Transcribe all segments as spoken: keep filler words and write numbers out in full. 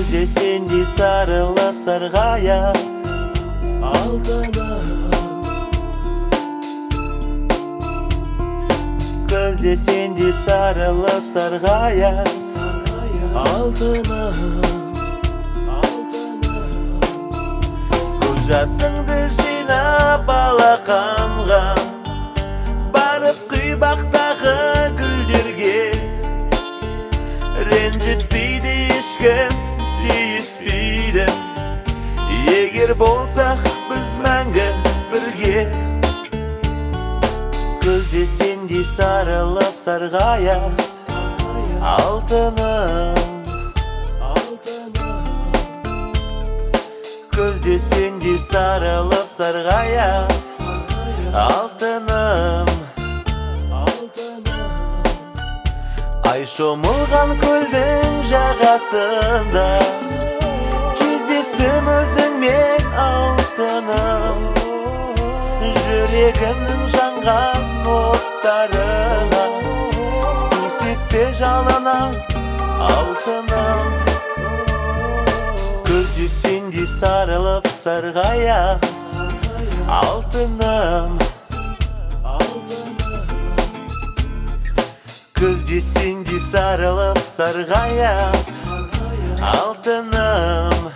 Көздесенде сарылып сарғаят алтыным. Көздесенде сарылып сарғаят алтыным. Көз жасыңды жинап алақанға, барып құйбақтағы гүлдерге. Ренжітпейді ешкім, тиіспейді, егер болсақ біз мәңгі бірге. Көздесенде сарылып сарғаят алтыным. Көздесенде сарылып сарғаят алтыным. Ай шомылған көлдің жағасында кездестім өзіңмен алтыным. Жүрегімнің жанған оттарына су сеппе жалына алтыным. Көздесенде сарылып сарғаят алтыным. Көздесенде сарылып сарғаят алтыным.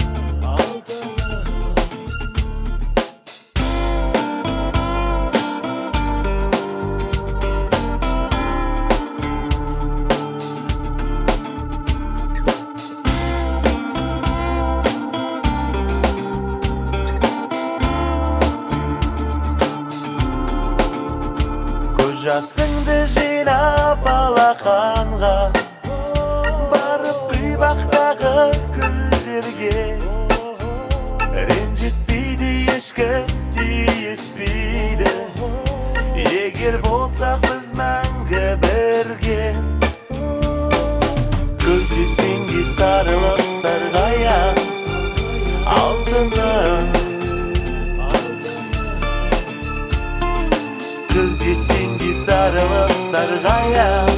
Көз жасыңды жинап алақанға, барып құйбақтағы гүлдерге. Ренжітпейді ешкім, тиіспейді, егер болсақ біз мәңгі бірге. Көздесенде сарылып сарғаят алтыным. Көздесенде сарылып сарғаят